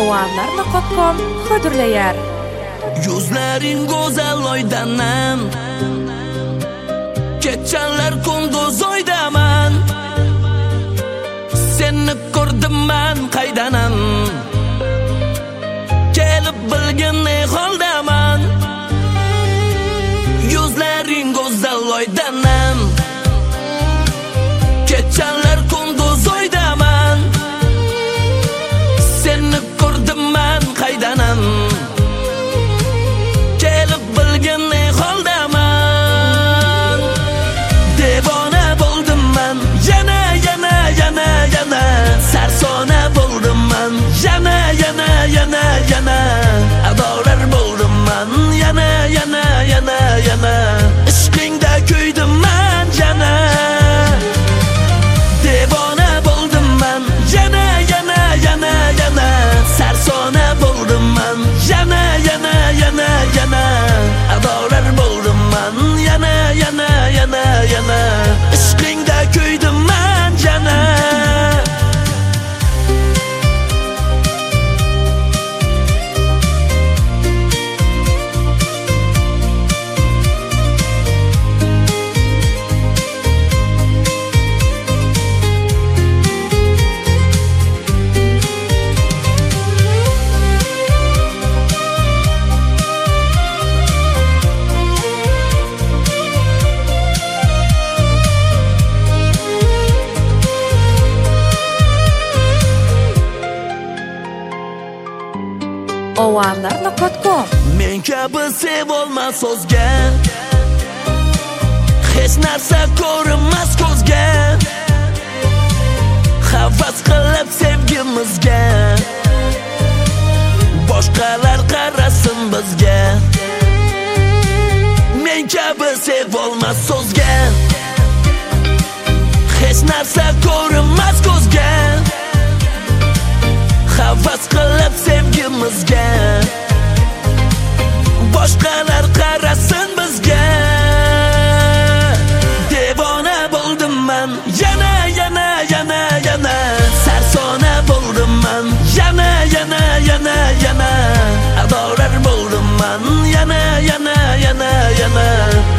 Owanlar.com hozirlayar. Yuzlaring go'zal oydanan, kechanlar kunduz oydaman. Seni ko'rdim men qaydanam, kelib bilgan ne holdaman. Yuzlaring go'zal oydanan, kechanlar kunduz oydaman. Seni ko'rdim men qaydanam, kelib bilgan ne holdaman. Devona bo'ldim men, yana sarsona bo'ldim men, yana adorar bo'ldim men, yana ishqingda kuydim men, yana devona bo'ldim men, yana sarsona bo'ldim men, yana adorar bo'ldim men, yana ishqingda kuydim men, yana Owanlar.com Men kabi sevolmas so'zga, hech narsa ko'rinmas ko'zga. Havas qilib sevgimizga, boshqalar qarasin bizga. Men kabi sevolmas so'zga, hech narsa ko'rinmas ko'zga. Havas qilib sevgimizga, boshqalar qarasin bizga. Devona bo'ldim men, yana sarsona bo'ldim men, yana adorar bo'ldim men, yana